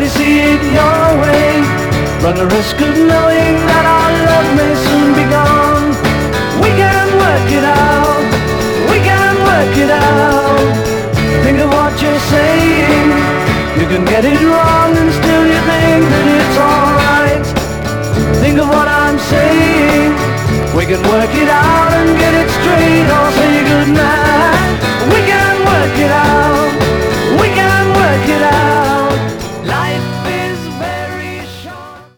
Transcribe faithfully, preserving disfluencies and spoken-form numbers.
see it your way. Run the risk of knowing that our love may soon be gone. We can work it out, we can work it out. Think of what you're saying. You can get it wrong and still you think that it's alright. Think of what I'm saying. We can work it out and get it straight.